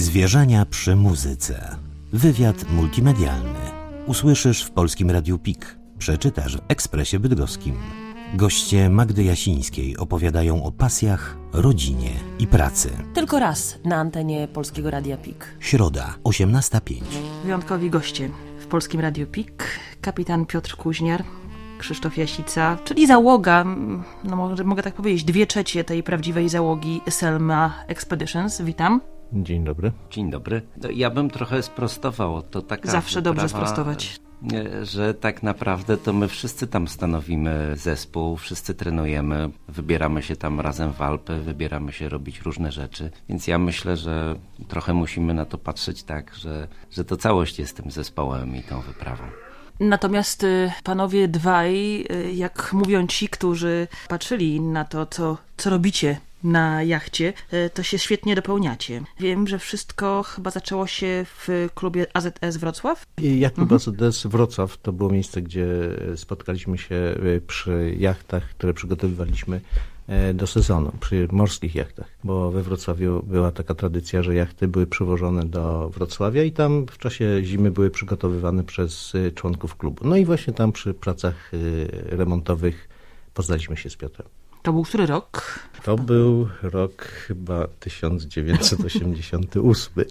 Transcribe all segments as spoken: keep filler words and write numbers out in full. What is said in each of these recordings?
Zwierzenia przy muzyce. Wywiad multimedialny. Usłyszysz w Polskim Radiu P I K. Przeczytasz w Ekspresie Bydgoskim. Goście Magdy Jasińskiej opowiadają o pasjach, rodzinie i pracy. Tylko raz na antenie Polskiego Radia P I K. Środa, osiemnasta pięć. Wyjątkowi goście w Polskim Radiu P I K. Kapitan Piotr Kuźniar, Krzysztof Jasica, czyli załoga, no może mogę tak powiedzieć, dwie trzecie tej prawdziwej załogi Selma Expeditions. Witam. Dzień dobry. Dzień dobry. No, ja bym trochę sprostował. To taka Zawsze wyprawa, dobrze sprostować. Że tak naprawdę to my wszyscy tam stanowimy zespół, wszyscy trenujemy, wybieramy się tam razem w Alpy, wybieramy się robić różne rzeczy. Więc ja myślę, że trochę musimy na to patrzeć tak, że, że to całość jest tym zespołem i tą wyprawą. Natomiast panowie dwaj, jak mówią ci, którzy patrzyli na to, co, co robicie na jachcie, to się świetnie dopełniacie. Wiem, że wszystko chyba zaczęło się w klubie A Z S Wrocław? Jak klub mhm. A Z S Wrocław to było miejsce, gdzie spotkaliśmy się przy jachtach, które przygotowywaliśmy do sezonu, przy morskich jachtach, bo we Wrocławiu była taka tradycja, że jachty były przywożone do Wrocławia i tam w czasie zimy były przygotowywane przez członków klubu. No i właśnie tam przy pracach remontowych poznaliśmy się z Piotrem. To był który rok? To był rok chyba tysiąc dziewięćset osiemdziesiąty ósmy,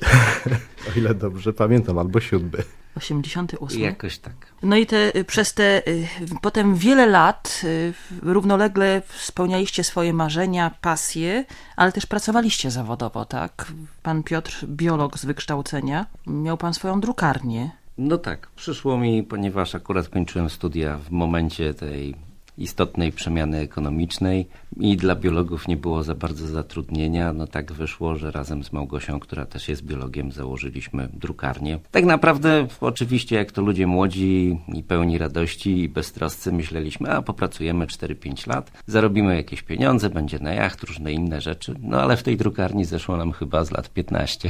o ile dobrze pamiętam, albo siódmy. osiemdziesiąty ósmy. Jakoś tak. No i te, przez te potem wiele lat równolegle spełnialiście swoje marzenia, pasje, ale też pracowaliście zawodowo, tak? Pan Piotr, biolog z wykształcenia, miał pan swoją drukarnię. No tak, przyszło mi, ponieważ akurat kończyłem studia w momencie tej istotnej przemiany ekonomicznej i dla biologów nie było za bardzo zatrudnienia. No tak wyszło, że razem z Małgosią, która też jest biologiem, założyliśmy drukarnię. Tak naprawdę oczywiście jak to ludzie młodzi i pełni radości i beztroscy myśleliśmy, a popracujemy cztery pięć lat, zarobimy jakieś pieniądze, będzie na jacht, różne inne rzeczy. No ale w tej drukarni zeszło nam chyba z lat piętnaście.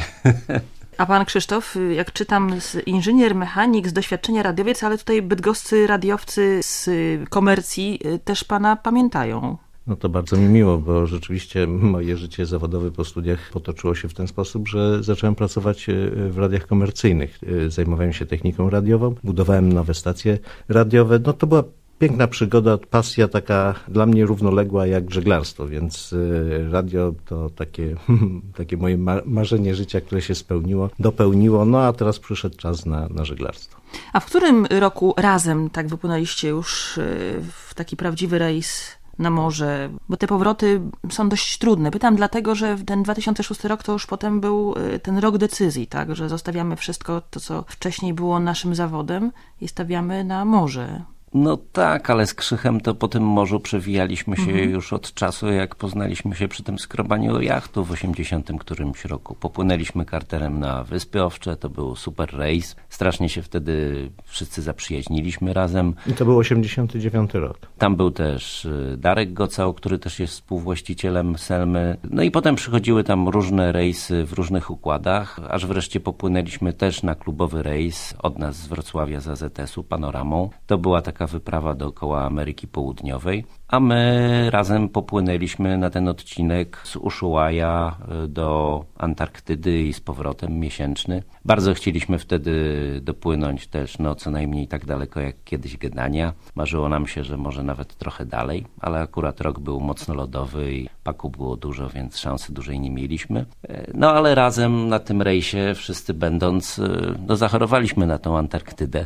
A pan Krzysztof, jak czytam, inżynier, mechanik, z doświadczenia radiowiec, ale tutaj bydgoscy radiowcy z komercji też pana pamiętają. No to bardzo mi miło, bo rzeczywiście moje życie zawodowe po studiach potoczyło się w ten sposób, że zacząłem pracować w radiach komercyjnych. Zajmowałem się techniką radiową, budowałem nowe stacje radiowe. No to była piękna przygoda, pasja taka dla mnie równoległa jak żeglarstwo, więc radio to takie, takie moje marzenie życia, które się spełniło, dopełniło, no a teraz przyszedł czas na, na żeglarstwo. A w którym roku razem tak wypłynęliście już w taki prawdziwy rejs na morze? Bo te powroty są dość trudne. Pytam dlatego, że ten dwa tysiące szósty rok to już potem był ten rok decyzji, tak, że zostawiamy wszystko to, co wcześniej było naszym zawodem i stawiamy na morze. No tak, ale z Krzychem to po tym morzu przewijaliśmy się mhm. już od czasu, jak poznaliśmy się przy tym skrobaniu jachtu w osiemdziesiątym którymś roku. Popłynęliśmy karterem na Wyspy Owcze, to był super rejs. Strasznie się wtedy wszyscy zaprzyjaźniliśmy razem. I to był osiemdziesiąty dziewiąty rok. Tam był też Darek Gocał, który też jest współwłaścicielem Selmy. No i potem przychodziły tam różne rejsy w różnych układach, aż wreszcie popłynęliśmy też na klubowy rejs od nas z Wrocławia z A Z S-u Panoramą. To była taka wyprawa dookoła Ameryki Południowej, a my razem popłynęliśmy na ten odcinek z Ushuaia do Antarktydy i z powrotem miesięczny. Bardzo chcieliśmy wtedy dopłynąć też, no co najmniej tak daleko jak kiedyś Gdynia. Marzyło nam się, że może nawet trochę dalej, ale akurat rok był mocno lodowy i paku było dużo, więc szansy dużej nie mieliśmy. No ale razem na tym rejsie, wszyscy będąc, no zachorowaliśmy na tą Antarktydę.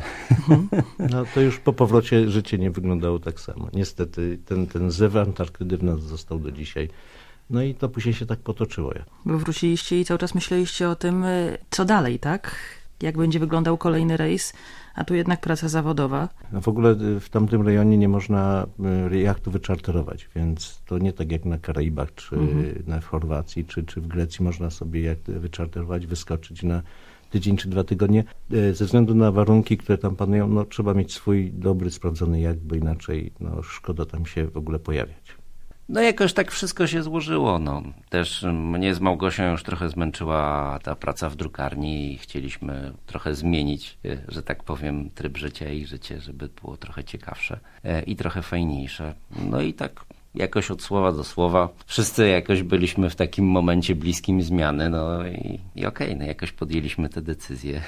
No to już po powrocie życie nie wyglądało tak samo. Niestety ten, ten zew Antarktydy w nas został do dzisiaj. No i to później się tak potoczyło. Bo wróciliście i cały czas myśleliście o tym, co dalej, tak? Jak będzie wyglądał kolejny rejs, a tu jednak praca zawodowa. No w ogóle w tamtym rejonie nie można jachtu wyczarterować, więc to nie tak jak na Karaibach, czy mhm. na w Chorwacji, czy, czy w Grecji można sobie jacht wyczarterować, wyskoczyć na tydzień czy dwa tygodnie. Ze względu na warunki, które tam panują, no trzeba mieć swój dobry, sprawdzony jacht, bo inaczej no, szkoda tam się w ogóle pojawiać. No jakoś tak wszystko się złożyło. No. Też mnie z Małgosią już trochę zmęczyła ta praca w drukarni i chcieliśmy trochę zmienić, że tak powiem, tryb życia i życie, żeby było trochę ciekawsze i trochę fajniejsze. No i tak jakoś od słowa do słowa. Wszyscy jakoś byliśmy w takim momencie bliskim zmiany, no i, i okej, okay, no jakoś podjęliśmy tę decyzję.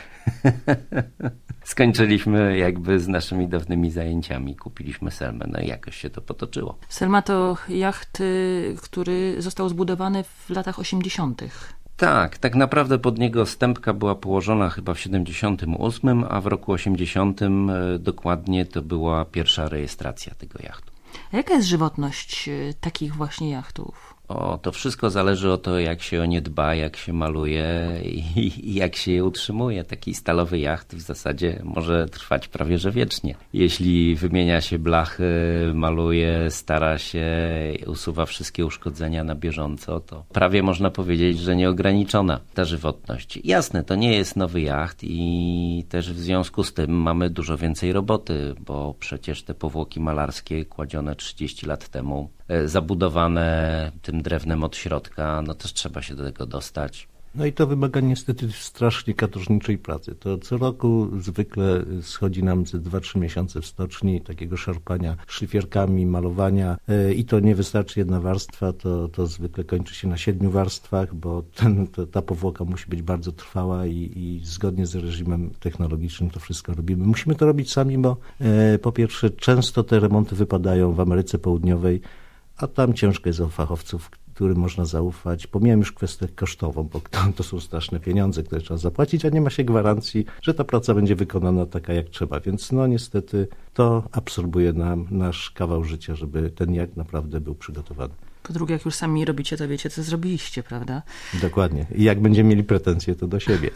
Skończyliśmy jakby z naszymi dawnymi zajęciami, kupiliśmy Selmę, no i jakoś się to potoczyło. Selma to jacht, który został zbudowany w latach osiemdziesiątych. Tak, tak naprawdę pod niego stępka była położona chyba w siedemdziesiątym ósmym, a w roku osiemdziesiątym dokładnie to była pierwsza rejestracja tego jachtu. A jaka jest żywotność takich właśnie jachtów? O, to wszystko zależy od tego, jak się o nie dba, jak się maluje i, i jak się je utrzymuje. Taki stalowy jacht w zasadzie może trwać prawie że wiecznie. Jeśli wymienia się blachy, maluje, stara się, usuwa wszystkie uszkodzenia na bieżąco, to prawie można powiedzieć, że nieograniczona ta żywotność. Jasne, to nie jest nowy jacht i też w związku z tym mamy dużo więcej roboty, bo przecież te powłoki malarskie kładzione trzydzieści lat temu, zabudowane tym drewnem od środka, no też trzeba się do tego dostać. No i to wymaga niestety strasznie katorżniczej pracy. To co roku zwykle schodzi nam ze dwa trzy miesiące w stoczni takiego szarpania szlifierkami, malowania i to nie wystarczy jedna warstwa, to, to zwykle kończy się na siedmiu warstwach, bo ten, to, ta powłoka musi być bardzo trwała i, i zgodnie z reżimem technologicznym to wszystko robimy. Musimy to robić sami, bo e, po pierwsze często te remonty wypadają w Ameryce Południowej, a tam ciężko jest o fachowców, którym można zaufać. Pomijam już kwestię kosztową, bo to są straszne pieniądze, które trzeba zapłacić, a nie ma się gwarancji, że ta praca będzie wykonana taka jak trzeba. Więc no niestety to absorbuje nam nasz kawał życia, żeby ten jacht naprawdę był przygotowany. Po drugie, jak już sami robicie, to wiecie, co zrobiliście, prawda? Dokładnie. I jak będziemy mieli pretensje, to do siebie.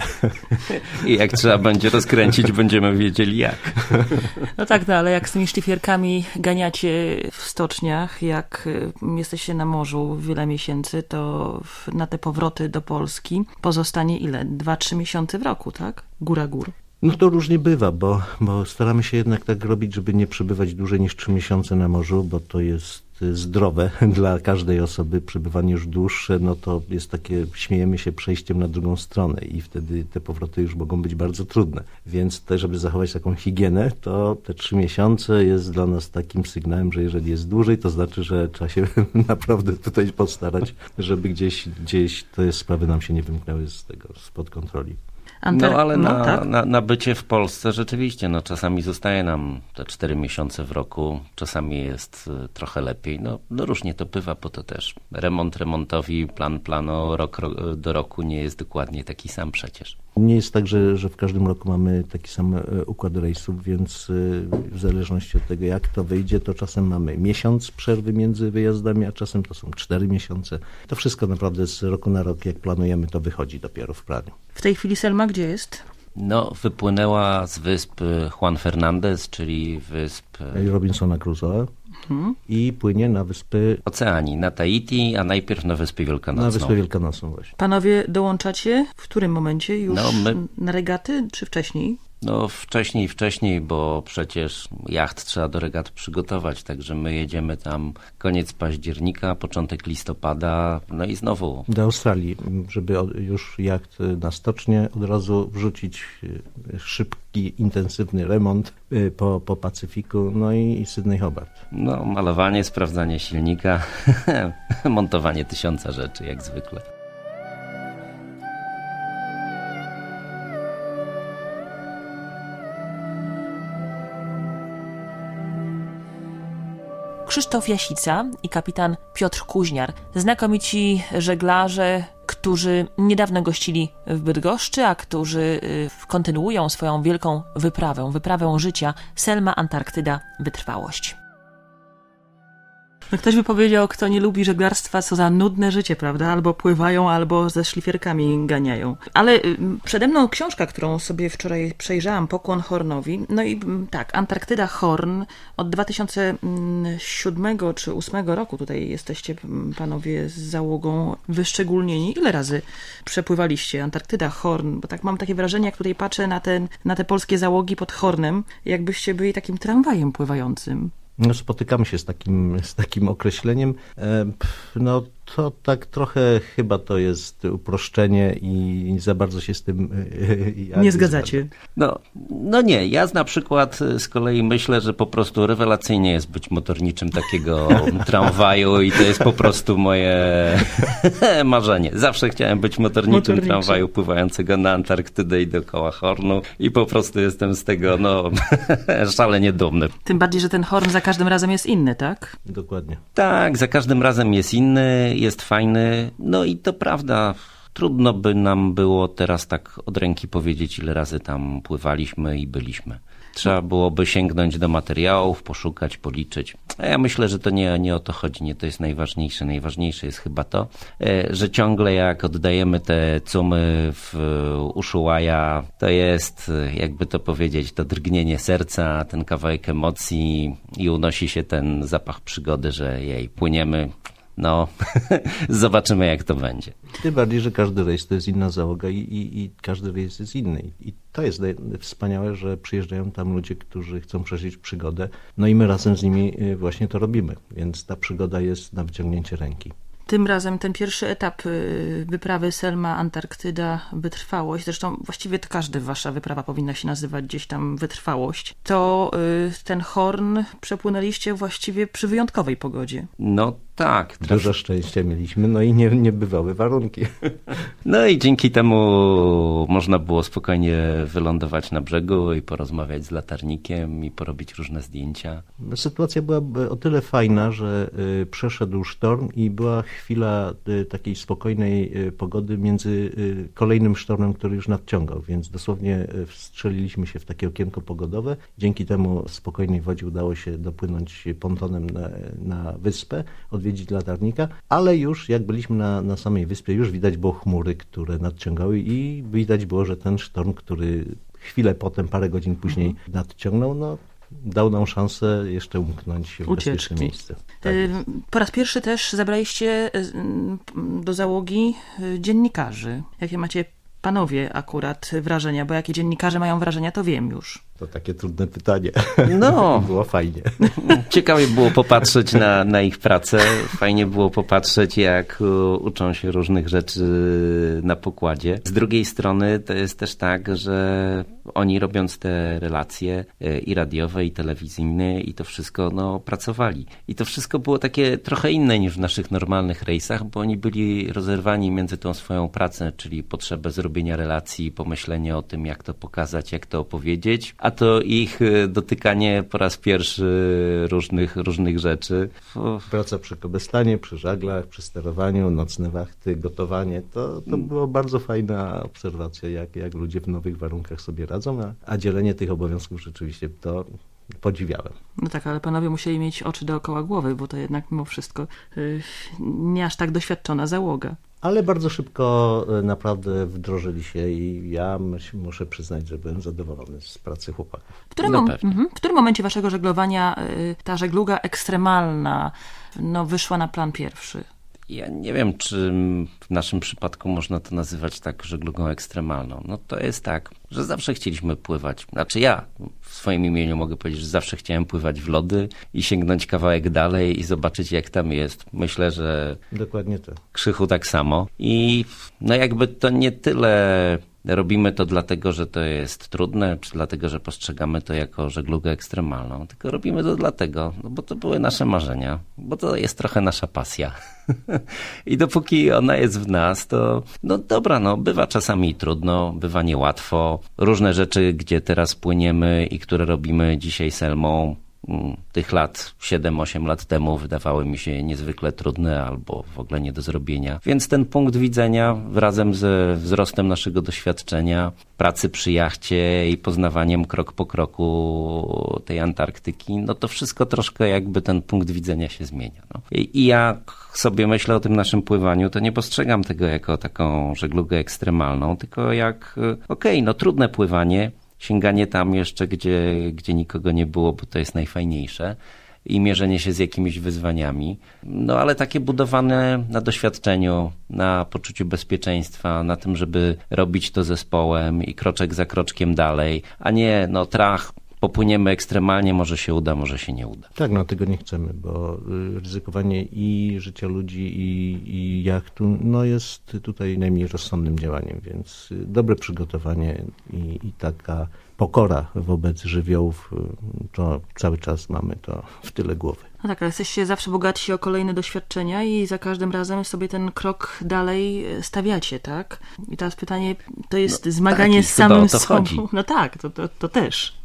I jak trzeba będzie rozkręcić, będziemy wiedzieli jak. No tak, no, ale jak z tymi szlifierkami ganiacie w stoczniach, jak jesteście na morzu wiele miesięcy, to na te powroty do Polski pozostanie ile? Dwa, trzy miesiące w roku, tak? Góra gór. No to różnie bywa, bo, bo staramy się jednak tak robić, żeby nie przebywać dłużej niż trzy miesiące na morzu, bo to jest zdrowe dla każdej osoby. Przebywanie już dłuższe, no to jest takie, śmiejemy się, przejściem na drugą stronę i wtedy te powroty już mogą być bardzo trudne. Więc też, żeby zachować taką higienę, to te trzy miesiące jest dla nas takim sygnałem, że jeżeli jest dłużej, to znaczy, że trzeba się naprawdę tutaj postarać, żeby gdzieś, gdzieś te sprawy nam się nie wymknęły z tego, spod kontroli. No ale no, na, tak. na, na bycie w Polsce rzeczywiście, no czasami zostaje nam te cztery miesiące w roku, czasami jest trochę lepiej, no, no różnie to bywa, bo to też remont remontowi, plan plano rok do roku nie jest dokładnie taki sam przecież. Nie jest tak, że, że w każdym roku mamy taki sam układ rejsów, więc w zależności od tego, jak to wyjdzie, to czasem mamy miesiąc przerwy między wyjazdami, a czasem to są cztery miesiące. To wszystko naprawdę z roku na rok, jak planujemy, to wychodzi dopiero w planie. W tej chwili Selma gdzie jest? No, wypłynęła z wysp Juan Fernandez, czyli wysp Robinsona Crusoe. Hmm. I płynie na wyspy Oceanii, na Tahiti, a najpierw na Wyspę Wielkanocną. Na Wyspę Wielkanocną właśnie. Panowie dołączacie w którym momencie? Już no, my... na regaty, czy wcześniej? No wcześniej, wcześniej, bo przecież jacht trzeba do regat przygotować, także my jedziemy tam koniec października, początek listopada, no i znowu. Do Australii, żeby już jacht na stocznie od razu wrzucić, szybki, intensywny remont po, po Pacyfiku, no i Sydney Hobart. No malowanie, sprawdzanie silnika, montowanie tysiąca rzeczy jak zwykle. Krzysztof Jasica i kapitan Piotr Kuźniar, znakomici żeglarze, którzy niedawno gościli w Bydgoszczy, a którzy kontynuują swoją wielką wyprawę, wyprawę życia Selma Antarktyda Wytrwałość. No ktoś by powiedział, kto nie lubi żeglarstwa, co za nudne życie, prawda? Albo pływają, albo ze szlifierkami ganiają. Ale przede mną książka, którą sobie wczoraj przejrzałam, Pokłon Hornowi. No i tak, Antarktyda Horn od dwa tysiące siódmego czy dwa tysiące ósmego roku tutaj jesteście panowie z załogą wyszczególnieni. Ile razy przepływaliście Antarktyda Horn? Bo tak mam takie wrażenie, jak tutaj patrzę na, ten, na te polskie załogi pod Hornem, jakbyście byli takim tramwajem pływającym. No, spotykamy się z takim, z takim określeniem. No, To tak trochę chyba to jest uproszczenie i za bardzo się z tym ja nie zgadzacie. No, no nie, ja na przykład z kolei myślę, że po prostu rewelacyjnie jest być motorniczym takiego tramwaju i to jest po prostu moje marzenie. Zawsze chciałem być motorniczym Motorniczy. tramwaju pływającego na Antarktydę i dookoła Hornu i po prostu jestem z tego no szalenie dumny. Tym bardziej, że ten Horn za każdym razem jest inny, tak? Dokładnie. Tak, za każdym razem jest inny, jest fajny, no i to prawda, trudno by nam było teraz tak od ręki powiedzieć, ile razy tam pływaliśmy i byliśmy. Trzeba byłoby sięgnąć do materiałów, poszukać, policzyć. A ja myślę, że to nie, nie o to chodzi, nie to jest najważniejsze. Najważniejsze jest chyba to, że ciągle jak oddajemy te cumy w Ushuaia, to jest, jakby to powiedzieć, to drgnienie serca, ten kawałek emocji i unosi się ten zapach przygody, że jej, płyniemy. No, zobaczymy jak to będzie. Tym bardziej, że każdy rejs to jest inna załoga i, i, i każdy rejs jest inny. I to jest wspaniałe, że przyjeżdżają tam ludzie, którzy chcą przeżyć przygodę. No i my razem z nimi właśnie to robimy. Więc ta przygoda jest na wyciągnięcie ręki. Tym razem ten pierwszy etap wyprawy Selma Antarktyda Wytrwałość, zresztą właściwie to każda wasza wyprawa powinna się nazywać gdzieś tam Wytrwałość, to ten Horn przepłynęliście właściwie przy wyjątkowej pogodzie. No tak. Traf... Dużo szczęścia mieliśmy, no i nie, niebywały warunki. No i dzięki temu można było spokojnie wylądować na brzegu i porozmawiać z latarnikiem i porobić różne zdjęcia. Sytuacja była o tyle fajna, że przeszedł sztorm i była chwila takiej spokojnej pogody między kolejnym sztormem, który już nadciągał, więc dosłownie wstrzeliliśmy się w takie okienko pogodowe. Dzięki temu spokojnej wodzie udało się dopłynąć pontonem na, na wyspę, odwiedzić latarnika, ale już jak byliśmy na, na samej wyspie, już widać było chmury, które nadciągały i widać było, że ten sztorm, który chwilę potem, parę godzin później mhm. nadciągnął, no dał nam szansę jeszcze umknąć w Ucieczki. bezpieczne miejsce. Tak po raz pierwszy też zabraliście do załogi dziennikarzy. Jakie macie panowie akurat wrażenia? Bo jakie dziennikarze mają wrażenia, to wiem już. To takie trudne pytanie. No. Było fajnie. Ciekawie było popatrzeć na, na ich pracę. Fajnie było popatrzeć, jak uczą się różnych rzeczy na pokładzie. Z drugiej strony to jest też tak, że oni robiąc te relacje i radiowe, i telewizyjne, i to wszystko no, pracowali. I to wszystko było takie trochę inne niż w naszych normalnych rejsach, bo oni byli rozerwani między tą swoją pracę, czyli potrzebę zrobienia relacji, pomyślenie o tym, jak to pokazać, jak to opowiedzieć, a to ich dotykanie po raz pierwszy różnych, różnych rzeczy. Praca przy kobestanie, przy żaglach, przy sterowaniu, nocne wachty, gotowanie. To, to była bardzo fajna obserwacja, jak, jak ludzie w nowych warunkach sobie radzą, a, a dzielenie tych obowiązków rzeczywiście to podziwiałem. No tak, ale panowie musieli mieć oczy dookoła głowy, bo to jednak mimo wszystko yy, nie aż tak doświadczona załoga. Ale bardzo szybko naprawdę wdrożyli się i ja muszę przyznać, że byłem zadowolony z pracy chłopaków. W którym, no mom- mhm. w którym momencie waszego żeglowania ta żegluga ekstremalna no, wyszła na plan pierwszy? Ja nie wiem, czy w naszym przypadku można to nazywać tak żeglugą ekstremalną. No to jest tak, że zawsze chcieliśmy pływać. Znaczy ja w swoim imieniu mogę powiedzieć, że zawsze chciałem pływać w lody i sięgnąć kawałek dalej i zobaczyć, jak tam jest. Myślę, że dokładnie to. Krzychu tak samo. I no jakby to nie tyle robimy to dlatego, że to jest trudne, czy dlatego, że postrzegamy to jako żeglugę ekstremalną, tylko robimy to dlatego, no bo to były nasze marzenia, bo to jest trochę nasza pasja. I dopóki ona jest w nas, to no dobra, no bywa czasami trudno, bywa niełatwo. Różne rzeczy, gdzie teraz płyniemy i które robimy dzisiaj Selmą, tych lat, siedem osiem lat temu wydawały mi się niezwykle trudne albo w ogóle nie do zrobienia. Więc ten punkt widzenia razem ze wzrostem naszego doświadczenia, pracy przy jachcie i poznawaniem krok po kroku tej Antarktyki, no to wszystko troszkę jakby ten punkt widzenia się zmienia. No. I, I jak sobie myślę o tym naszym pływaniu, to nie postrzegam tego jako taką żeglugę ekstremalną, tylko jak okej, okay, no trudne pływanie, sięganie tam jeszcze, gdzie, gdzie nikogo nie było, bo to jest najfajniejsze i mierzenie się z jakimiś wyzwaniami. No ale takie budowane na doświadczeniu, na poczuciu bezpieczeństwa, na tym, żeby robić to zespołem i kroczek za kroczkiem dalej, a nie no trach, popłyniemy ekstremalnie, może się uda, może się nie uda. Tak, no tego nie chcemy, bo ryzykowanie i życia ludzi, i, i jachtu, no jest tutaj najmniej rozsądnym działaniem, więc dobre przygotowanie i, i taka pokora wobec żywiołów, to cały czas mamy to w tyle głowy. No tak, ale jesteście zawsze bogatsi o kolejne doświadczenia i za każdym razem sobie ten krok dalej stawiacie, tak? I teraz pytanie, to jest no, zmaganie tak, z samym sobą. Chodzi. No tak, to, to, to też.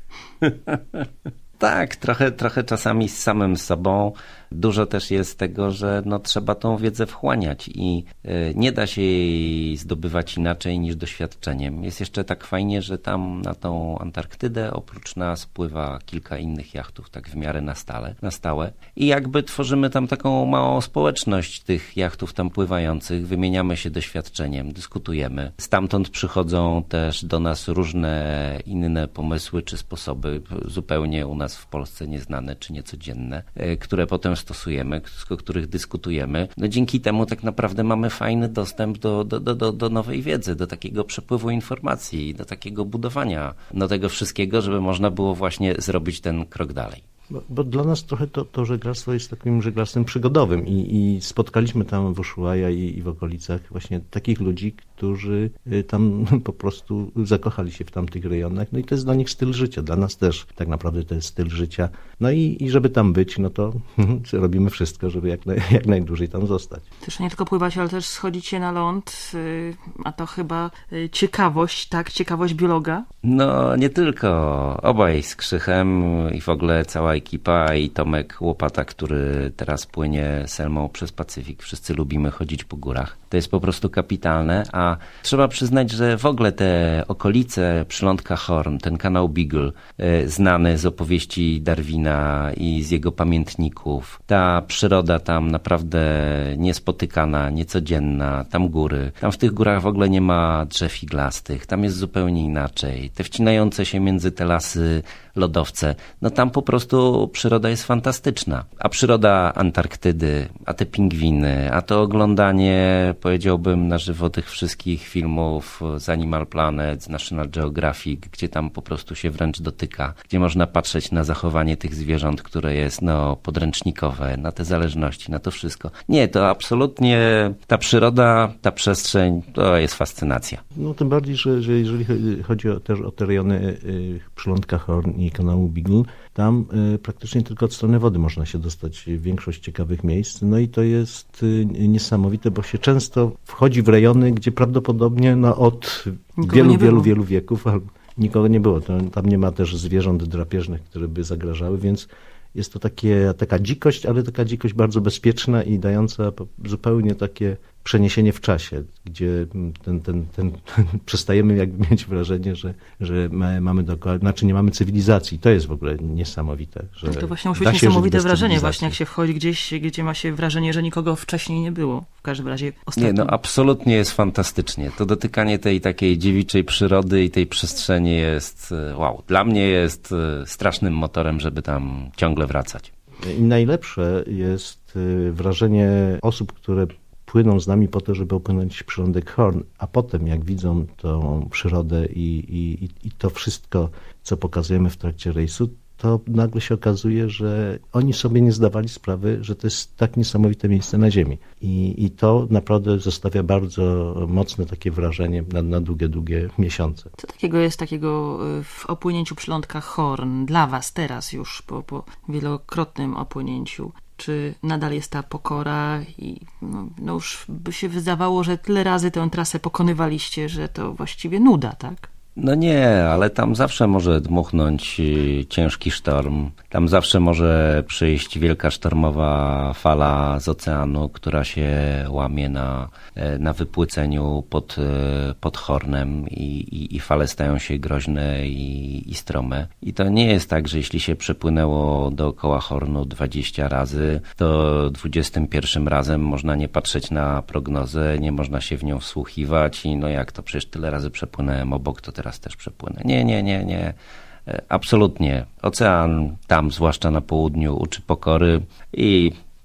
Tak, trochę, trochę czasami z samym sobą. Dużo też jest tego, że no, trzeba tą wiedzę wchłaniać i y, nie da się jej zdobywać inaczej niż doświadczeniem. Jest jeszcze tak fajnie, że tam na tą Antarktydę oprócz nas pływa kilka innych jachtów, tak w miarę na stale, na stałe. I jakby tworzymy tam taką małą społeczność tych jachtów tam pływających, wymieniamy się doświadczeniem, dyskutujemy. Stamtąd przychodzą też do nas różne inne pomysły czy sposoby, zupełnie u nas w Polsce nieznane czy niecodzienne, y, które potem stosujemy, o których dyskutujemy. No dzięki temu tak naprawdę mamy fajny dostęp do, do, do, do, do nowej wiedzy, do takiego przepływu informacji, do takiego budowania do tego wszystkiego, żeby można było właśnie zrobić ten krok dalej. Bo, bo dla nas trochę to, to żeglarstwo jest takim żeglarstwem przygodowym i, i spotkaliśmy tam w Ushuaia i, i w okolicach właśnie takich ludzi, którzy tam po prostu zakochali się w tamtych rejonach. No i to jest dla nich styl życia, dla nas też tak naprawdę to jest styl życia. No i, i żeby tam być, no to robimy wszystko, żeby jak, naj, jak najdłużej tam zostać. Też nie tylko pływacie, ale też schodzicie na ląd, a to chyba ciekawość, tak? Ciekawość biologa? No nie tylko. Obaj z Krzychem i w ogóle cała ekipa i Tomek Łopata, który teraz płynie Selmą przez Pacyfik. Wszyscy lubimy chodzić po górach. To jest po prostu kapitalne, a trzeba przyznać, że w ogóle te okolice przylądka Horn, ten kanał Beagle, znany z opowieści Darwina i z jego pamiętników, ta przyroda tam naprawdę niespotykana, niecodzienna, tam góry. Tam w tych górach w ogóle nie ma drzew iglastych, tam jest zupełnie inaczej. Te wcinające się między te lasy lodowce, no tam po prostu przyroda jest fantastyczna. A przyroda Antarktydy, a te pingwiny, a to oglądanie, powiedziałbym, na żywo tych wszystkich filmów z Animal Planet, z National Geographic, gdzie tam po prostu się wręcz dotyka, gdzie można patrzeć na zachowanie tych zwierząt, które jest no podręcznikowe, na te zależności, na to wszystko. Nie, to absolutnie ta przyroda, ta przestrzeń, to jest fascynacja. No tym bardziej, że, że jeżeli chodzi o, też o te rejony y, przylądka Horn i kanału Beagle, tam y, praktycznie tylko od strony wody można się dostać w większość ciekawych miejsc. No i to jest y, niesamowite, bo się często wchodzi w rejony, gdzie prawdopodobnie no, od nikogo wielu, wielu, wielu wieków albo nikogo nie było. To, tam nie ma też zwierząt drapieżnych, które by zagrażały, więc jest to takie, taka dzikość, ale taka dzikość bardzo bezpieczna i dająca zupełnie takie przeniesienie w czasie, gdzie ten, ten, ten, przestajemy jakby mieć wrażenie, że, że mamy dookoła, znaczy nie mamy cywilizacji. To jest w ogóle niesamowite. Że no to właśnie musi być niesamowite wrażenie, właśnie jak się wchodzi gdzieś, gdzie ma się wrażenie, że nikogo wcześniej nie było. W każdym razie ostatnio. Nie, no absolutnie jest fantastycznie. To dotykanie tej takiej dziewiczej przyrody i tej przestrzeni jest, wow, dla mnie jest strasznym motorem, żeby tam ciągle wracać. I najlepsze jest wrażenie osób, które płyną z nami po to, żeby opłynąć przylądek Horn, a potem jak widzą tą przyrodę i, i, i to wszystko, co pokazujemy w trakcie rejsu, to nagle się okazuje, że oni sobie nie zdawali sprawy, że to jest tak niesamowite miejsce na Ziemi. I, i to naprawdę zostawia bardzo mocne takie wrażenie na, na długie, długie miesiące. Co takiego jest takiego w opłynięciu przylądka Horn dla was teraz już po, po wielokrotnym opłynięciu? Czy nadal jest ta pokora i no, no już by się wydawało, że tyle razy tę trasę pokonywaliście, że to właściwie nuda, tak? No nie, ale tam zawsze może dmuchnąć ciężki sztorm. Tam zawsze może przyjść wielka sztormowa fala z oceanu, która się łamie na, na wypłyceniu pod, pod Hornem i, i, i fale stają się groźne i, i strome. I to nie jest tak, że jeśli się przepłynęło dookoła Hornu dwadzieścia razy, to dwudziestym pierwszym razem można nie patrzeć na prognozę, nie można się w nią wsłuchiwać i no jak to, przecież tyle razy przepłynąłem obok, to teraz też przepłynę. Nie, nie, nie, nie. Absolutnie. Ocean tam, zwłaszcza na południu, uczy pokory i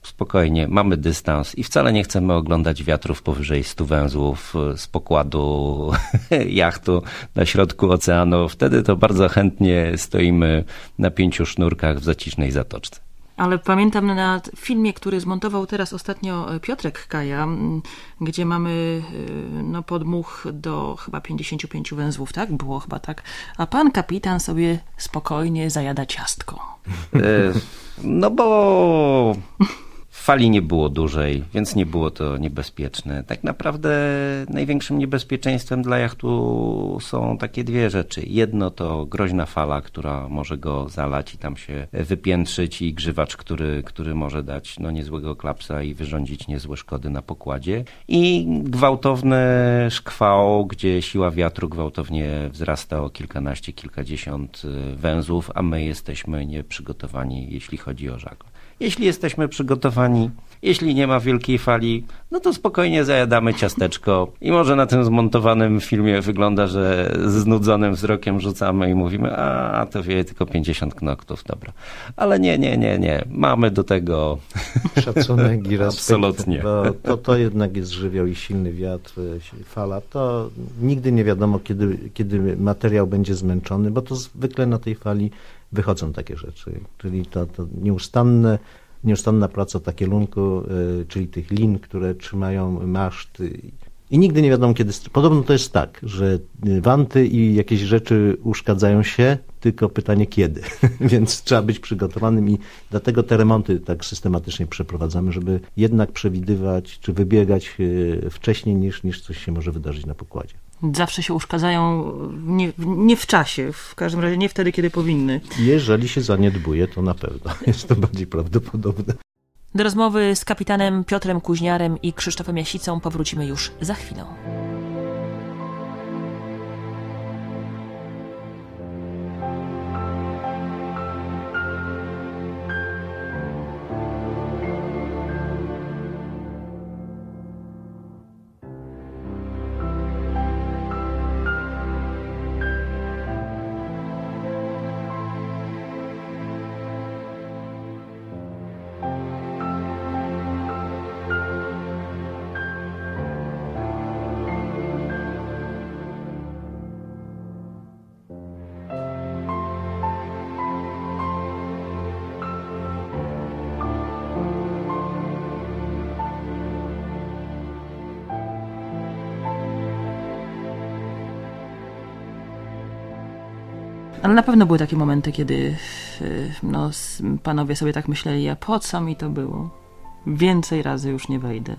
spokojnie, mamy dystans i wcale nie chcemy oglądać wiatrów powyżej stu węzłów z pokładu jachtu na środku oceanu. Wtedy to bardzo chętnie stoimy na pięciu sznurkach w zacisznej zatoczce. Ale pamiętam na filmie, który zmontował teraz ostatnio Piotrek Kaja, gdzie mamy no, podmuch do chyba pięćdziesięciu pięciu węzłów, tak? Było chyba tak. A pan kapitan sobie spokojnie zajada ciastko. E, no bo fali nie było dużej, więc nie było to niebezpieczne. Tak naprawdę największym niebezpieczeństwem dla jachtu są takie dwie rzeczy. Jedno to groźna fala, która może go zalać i tam się wypiętrzyć, i grzywacz, który, który może dać no, niezłego klapsa i wyrządzić niezłe szkody na pokładzie. I gwałtowny szkwał, gdzie siła wiatru gwałtownie wzrasta o kilkanaście, kilkadziesiąt węzłów, a my jesteśmy nieprzygotowani, jeśli chodzi o żagle. Jeśli jesteśmy przygotowani, jeśli nie ma wielkiej fali, no to spokojnie zajadamy ciasteczko i może na tym zmontowanym filmie wygląda, że z znudzonym wzrokiem rzucamy i mówimy, a to wieje tylko pięćdziesiąt knoktów, dobra. Ale nie, nie, nie, nie. Mamy do tego szacunek i respekt. Absolutnie. Bo to, to jednak jest żywioł i silny wiatr, fala. To nigdy nie wiadomo, kiedy, kiedy materiał będzie zmęczony, bo to zwykle na tej fali wychodzą takie rzeczy, czyli to, to nieustanne, nieustanna praca takielunku, y, czyli tych lin, które trzymają maszt i nigdy nie wiadomo kiedy. Podobno to jest tak, że wanty i jakieś rzeczy uszkadzają się, tylko pytanie kiedy, więc trzeba być przygotowanym i dlatego te remonty tak systematycznie przeprowadzamy, żeby jednak przewidywać czy wybiegać y, wcześniej niż, niż coś się może wydarzyć na pokładzie. Zawsze się uszkadzają nie, nie w czasie, w każdym razie nie wtedy, kiedy powinny. Jeżeli się zaniedbuje, to na pewno jest to bardziej prawdopodobne. Do rozmowy z kapitanem Piotrem Kuźniarem i Krzysztofem Jasicą powrócimy już za chwilę. Ale na pewno były takie momenty, kiedy no, panowie sobie tak myśleli, a po co mi to było? Więcej razy już nie wejdę.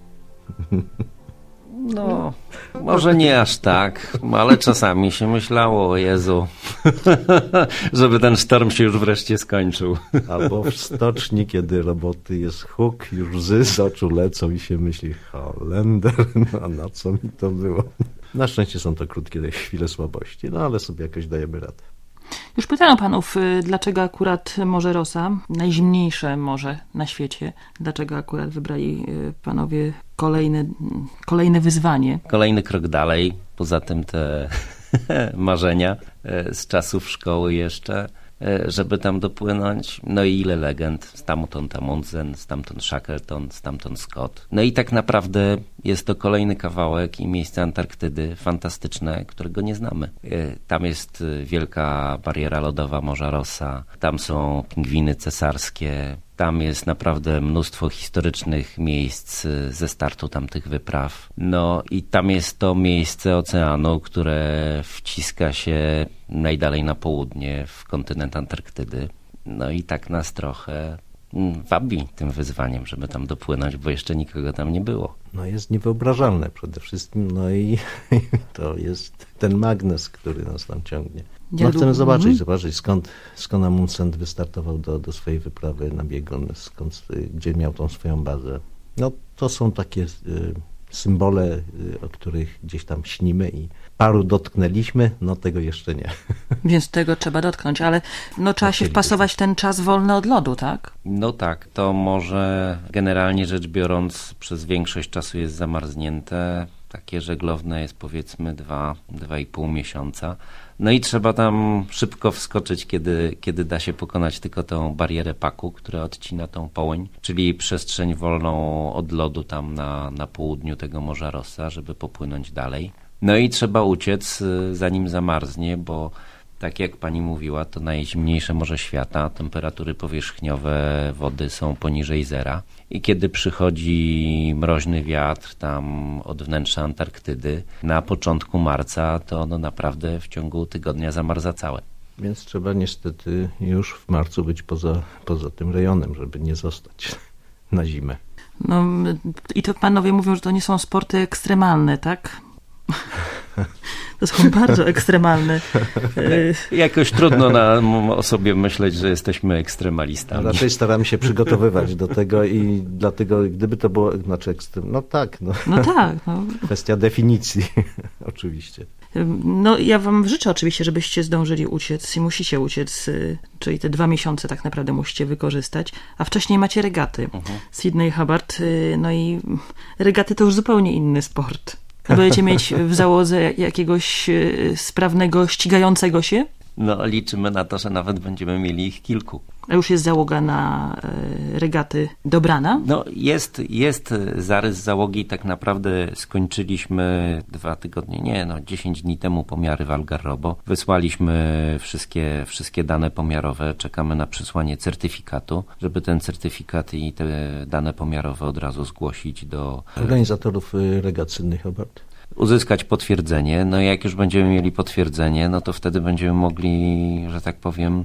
No, może nie aż tak, ale czasami się myślało, o Jezu, żeby ten sztorm się już wreszcie skończył. Albo w stoczni, kiedy roboty jest huk, już łzy z oczu lecą i się myśli, Holender, no na co mi to było? Na szczęście są to krótkie chwile słabości, no ale sobie jakoś dajemy radę. Już pytano panów, dlaczego akurat Morze Rosa, najzimniejsze morze na świecie, dlaczego akurat wybrali panowie kolejne, kolejne wyzwanie? Kolejny krok dalej, poza tym te marzenia z czasów szkoły jeszcze, żeby tam dopłynąć. No i ile legend, stamtąd Amundsen, stamtąd Shackleton, stamtąd Scott. No i tak naprawdę jest to kolejny kawałek i miejsce Antarktydy fantastyczne, którego nie znamy. Tam jest wielka bariera lodowa Morza Rossa, tam są pingwiny cesarskie, tam jest naprawdę mnóstwo historycznych miejsc ze startu tamtych wypraw. No i tam jest to miejsce oceanu, które wciska się najdalej na południe w kontynent Antarktydy. No i tak nas trochę wabi tym wyzwaniem, żeby tam dopłynąć, bo jeszcze nikogo tam nie było. No jest niewyobrażalne przede wszystkim, no i to jest ten magnes, który nas tam ciągnie. No chcemy zobaczyć, mm-hmm. zobaczyć skąd, skąd Amundsen wystartował do, do swojej wyprawy na biegun, skąd, gdzie miał tą swoją bazę. No to są takie y, symbole, y, o których gdzieś tam śnimy i paru dotknęliśmy, no tego jeszcze nie. Więc tego trzeba dotknąć, ale no trzeba się wpasować w ten czas wolny od lodu, tak? No tak, to może generalnie rzecz biorąc przez większość czasu jest zamarznięte. takie żeglowne jest powiedzmy dwa, dwa i pół miesiąca. No i trzeba tam szybko wskoczyć, kiedy, kiedy da się pokonać tylko tą barierę paku, która odcina tą połyń, czyli przestrzeń wolną od lodu tam na, na południu tego Morza Rossa, żeby popłynąć dalej. No i trzeba uciec, zanim zamarznie, bo tak jak pani mówiła, to najzimniejsze morze świata, temperatury powierzchniowe wody są poniżej zera i kiedy przychodzi mroźny wiatr tam od wnętrza Antarktydy na początku marca, to ono naprawdę w ciągu tygodnia zamarza całe. Więc trzeba niestety już w marcu być poza, poza tym rejonem, żeby nie zostać na zimę. No i to panowie mówią, że to nie są sporty ekstremalne, tak? To są bardzo ekstremalne. Jakoś trudno nam o sobie myśleć, że jesteśmy ekstremalistami. Raczej staramy się przygotowywać do tego i dlatego, gdyby to było, znaczy ekstrem, no tak. No, no tak. No. Kwestia definicji, oczywiście. No ja wam życzę oczywiście, żebyście zdążyli uciec i musicie uciec, czyli te dwa miesiące tak naprawdę musicie wykorzystać, a wcześniej macie regaty. Mhm. Sydney Hobart, no i regaty to już zupełnie inny sport. Będziecie mieć w załodze jakiegoś sprawnego, ścigającego się? No, liczymy na to, że nawet będziemy mieli ich kilku. A już jest załoga na regaty dobrana? No, jest, jest zarys załogi. Tak naprawdę skończyliśmy dwa tygodnie, nie, no dziesięć dni temu pomiary w Algarrobo. Wysłaliśmy wszystkie, wszystkie dane pomiarowe. Czekamy na przysłanie certyfikatu, żeby ten certyfikat i te dane pomiarowe od razu zgłosić do organizatorów regat Sydney Hobart. Uzyskać potwierdzenie. No i jak już będziemy mieli potwierdzenie, no to wtedy będziemy mogli, że tak powiem,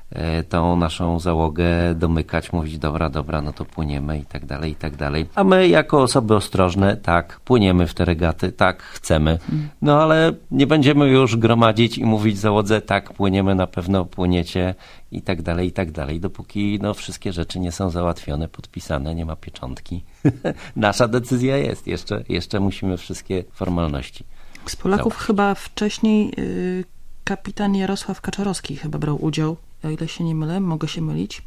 tą naszą załogę domykać, mówić dobra, dobra, no to płyniemy i tak dalej, i tak dalej. A my jako osoby ostrożne, tak, płyniemy w te regaty, tak, chcemy. No ale nie będziemy już gromadzić i mówić załodze, tak, płyniemy, na pewno płyniecie i tak dalej, i tak dalej, dopóki no wszystkie rzeczy nie są załatwione, podpisane, nie ma pieczątki. Nasza decyzja jest, jeszcze, jeszcze musimy wszystkie formalności z Polaków załatwić. Chyba wcześniej y, kapitan Jarosław Kaczorowski chyba brał udział, o ile się nie mylę, mogę się mylić.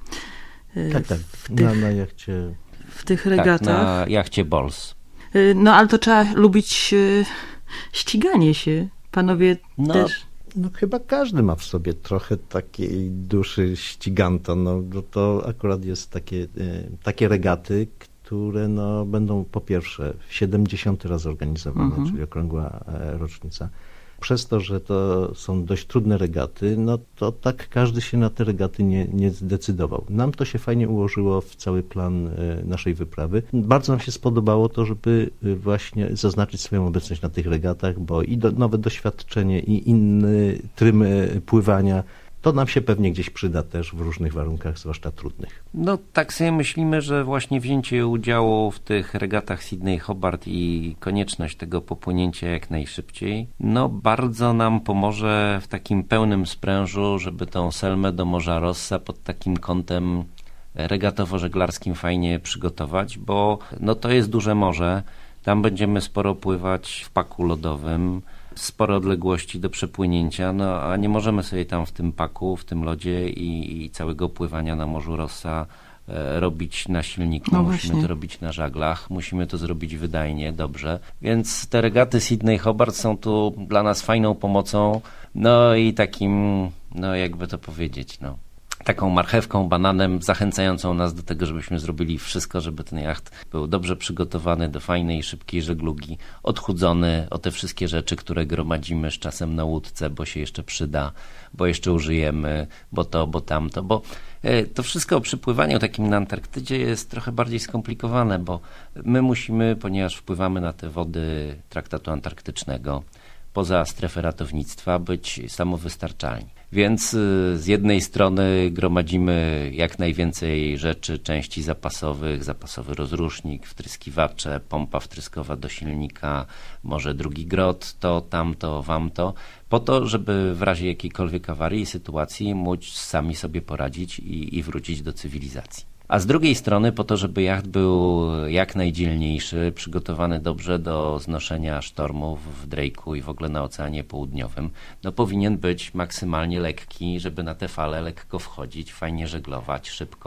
Y, tak, tak, w na, tych, na jachcie. W tych regatach. Tak, na jachcie Bols. Y, no ale to trzeba lubić y, ściganie się. Panowie no. też... No chyba każdy ma w sobie trochę takiej duszy ściganta. No to akurat jest takie, takie regaty, które no, będą po pierwsze siedemdziesiąty raz organizowane, mhm. czyli okrągła rocznica. Przez to, że to są dość trudne regaty, no to tak każdy się na te regaty nie, nie zdecydował. Nam to się fajnie ułożyło w cały plan naszej wyprawy. Bardzo nam się spodobało to, żeby właśnie zaznaczyć swoją obecność na tych regatach, bo i do, nowe doświadczenie, i inny tryb pływania, to nam się pewnie gdzieś przyda też w różnych warunkach, zwłaszcza trudnych. No tak sobie myślimy, że właśnie wzięcie udziału w tych regatach Sydney Hobart i konieczność tego popłynięcia jak najszybciej, no bardzo nam pomoże w takim pełnym sprężu, żeby tą Selmę do Morza Rossa pod takim kątem regatowo-żeglarskim fajnie przygotować, bo no to jest duże morze, tam będziemy sporo pływać w paku lodowym, spore odległości do przepłynięcia, no a nie możemy sobie tam w tym paku, w tym lodzie i, i całego pływania na Morzu Rossa e, robić na silniku, no musimy właśnie. to robić na żaglach, musimy to zrobić wydajnie, dobrze. Więc te regaty Sydney Hobart są tu dla nas fajną pomocą, no i takim, no jakby to powiedzieć, no taką marchewką, bananem zachęcającą nas do tego, żebyśmy zrobili wszystko, żeby ten jacht był dobrze przygotowany do fajnej, szybkiej żeglugi, odchudzony o te wszystkie rzeczy, które gromadzimy z czasem na łódce, bo się jeszcze przyda, bo jeszcze użyjemy, bo to, bo tamto, bo to wszystko przy pływaniu takim na Antarktydzie jest trochę bardziej skomplikowane, bo my musimy, ponieważ wpływamy na te wody traktatu antarktycznego, poza strefę ratownictwa, być samowystarczalni. Więc z jednej strony gromadzimy jak najwięcej rzeczy, części zapasowych, zapasowy rozrusznik, wtryskiwacze, pompa wtryskowa do silnika, może drugi grot, to, tamto, wamto, po to, żeby w razie jakiejkolwiek awarii, sytuacji móc sami sobie poradzić i, i wrócić do cywilizacji. A z drugiej strony po to, żeby jacht był jak najdzielniejszy, przygotowany dobrze do znoszenia sztormów w Drake'u i w ogóle na Oceanie Południowym, no powinien być maksymalnie lekki, żeby na te fale lekko wchodzić, fajnie żeglować, szybko,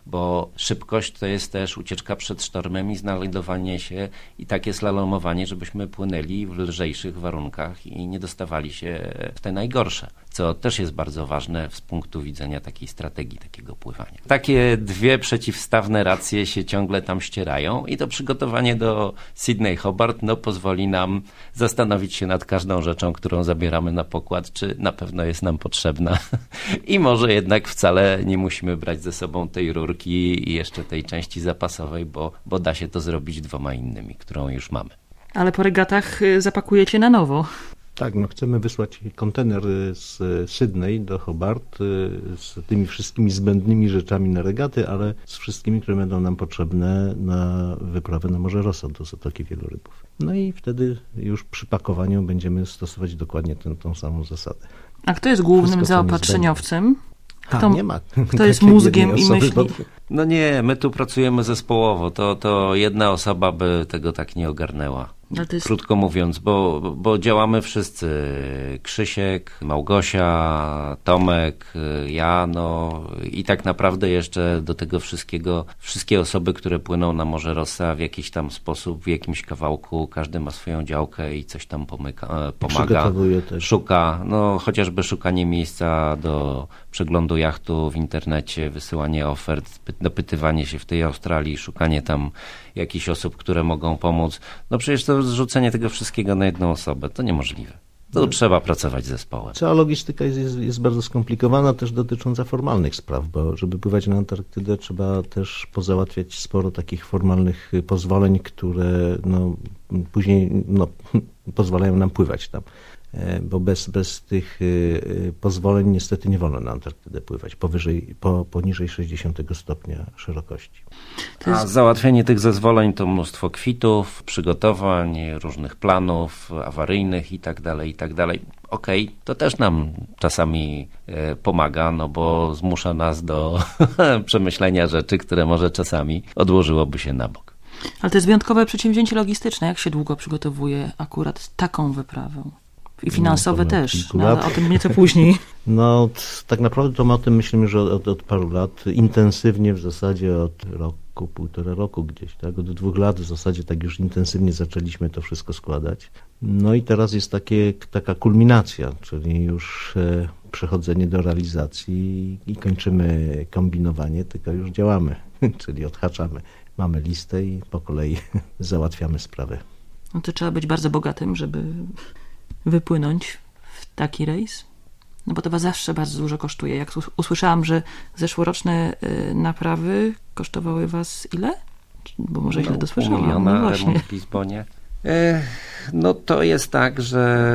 bo szybkość to jest też ucieczka przed sztormem i znajdowanie się i takie slalomowanie, żebyśmy płynęli w lżejszych warunkach i nie dostawali się w te najgorsze, co też jest bardzo ważne z punktu widzenia takiej strategii, takiego pływania. Takie dwie przeciwstawne racje się ciągle tam ścierają i to przygotowanie do Sydney Hobart no, pozwoli nam zastanowić się nad każdą rzeczą, którą zabieramy na pokład, czy na pewno jest nam potrzebna i może jednak wcale nie musimy brać ze sobą tej rurki i jeszcze tej części zapasowej, bo, bo da się to zrobić dwoma innymi, którą już mamy. Ale po regatach zapakujecie na nowo. Tak, no chcemy wysłać kontener z Sydney do Hobart z tymi wszystkimi zbędnymi rzeczami na regaty, ale z wszystkimi, które będą nam potrzebne na wyprawę na Morze Rosa do Zatoki Wielorybów. No i wtedy już przy pakowaniu będziemy stosować dokładnie tę, tą samą zasadę. A kto jest głównym Wszystko, zaopatrzeniowcem? Kto, A, nie ma. kto jest mózgiem i myśli? Bo... No nie, my tu pracujemy zespołowo, to, to jedna osoba by tego tak nie ogarnęła. Jest... Krótko mówiąc, bo, bo działamy wszyscy. Krzysiek, Małgosia, Tomek, ja, no i tak naprawdę jeszcze do tego wszystkiego, wszystkie osoby, które płyną na Morze Rosa w jakiś tam sposób, w jakimś kawałku, każdy ma swoją działkę i coś tam pomyka, pomaga, szuka, no chociażby szukanie miejsca do przeglądu jachtu w internecie, wysyłanie ofert, dopytywanie się w tej Australii, szukanie tam jakichś osób, które mogą pomóc. No przecież to zrzucenie tego wszystkiego na jedną osobę, to niemożliwe. To no. Trzeba pracować zespołem. Cała logistyka jest, jest, jest bardzo skomplikowana, też dotycząca formalnych spraw, bo żeby pływać na Antarktydę trzeba też pozałatwiać sporo takich formalnych pozwoleń, które no, później no, pozwalają nam pływać tam. Bo bez, bez tych pozwoleń niestety nie wolno na Antarktydę pływać powyżej, po, poniżej sześćdziesiątego stopnia szerokości. A załatwienie tych zezwoleń to mnóstwo kwitów, przygotowań, różnych planów awaryjnych i tak dalej, i tak dalej. Okej, okay, to też nam czasami pomaga, no bo zmusza nas do przemyślenia rzeczy, które może czasami odłożyłoby się na bok. Ale to jest wyjątkowe przedsięwzięcie logistyczne. Jak się długo przygotowuje akurat taką wyprawę? I finansowe no, też, no, ale o tym nieco później. No tak naprawdę to my o tym myślimy, że od, od paru lat, intensywnie w zasadzie od roku, półtora roku gdzieś, tak, od dwóch lat w zasadzie tak już intensywnie zaczęliśmy to wszystko składać. No i teraz jest takie, taka kulminacja, czyli już e, przechodzenie do realizacji i kończymy kombinowanie, tylko już działamy, czyli odhaczamy. Mamy listę i po kolei załatwiamy sprawę. No to trzeba być bardzo bogatym, żeby wypłynąć w taki rejs? No bo to was zawsze bardzo dużo kosztuje. Jak usłyszałam, że zeszłoroczne naprawy kosztowały was ile? Bo może no, źle dosłyszałam. Pół miliona, no właśnie. W Lizbonie. E, no to jest tak,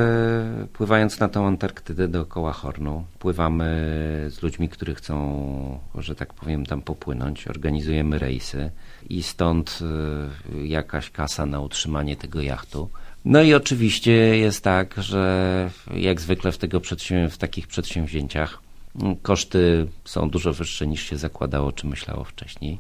że pływając na tą Antarktydę dookoła Hornu, pływamy z ludźmi, którzy chcą, że tak powiem, tam popłynąć, organizujemy rejsy i stąd jakaś kasa na utrzymanie tego jachtu. No i oczywiście jest tak, że jak zwykle w, tego przedsięw- w takich przedsięwzięciach koszty są dużo wyższe niż się zakładało czy myślało wcześniej